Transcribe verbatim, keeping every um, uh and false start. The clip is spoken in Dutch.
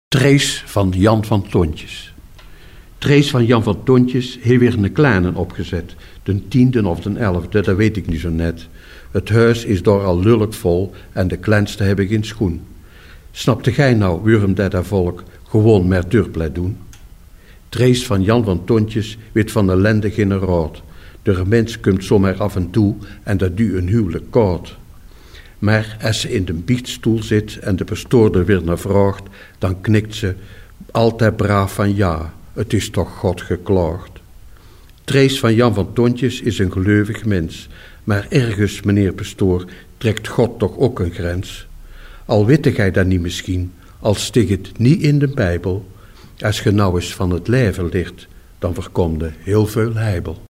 Trees van Jan van Tontjes. Trees van Jan van Tontjes heeft weer een kleine opgezet. De tiende of de elfde, dat weet ik niet zo net. Het huis is door al lullig vol en de kleinste heb ik in schoen. Snapte gij nou waarom dat dat volk gewoon meer durp doen? Trees van Jan van Tontjes weet van ellende geen raad. De mens komt zomaar af en toe en dat duurt een huwelijk koud. Maar als ze in de biechtstoel zit en de pastoor er weer naar vraagt, dan knikt ze altijd braaf van ja, het is toch God geklaagd. Trees van Jan van Tontjes is een gelovig mens, maar ergens, meneer pastoor, trekt God toch ook een grens. Al witte gij dat niet misschien, al stig het niet in de Bijbel, als ge nou eens van het leven ligt, dan voorkomde heel veel heibel.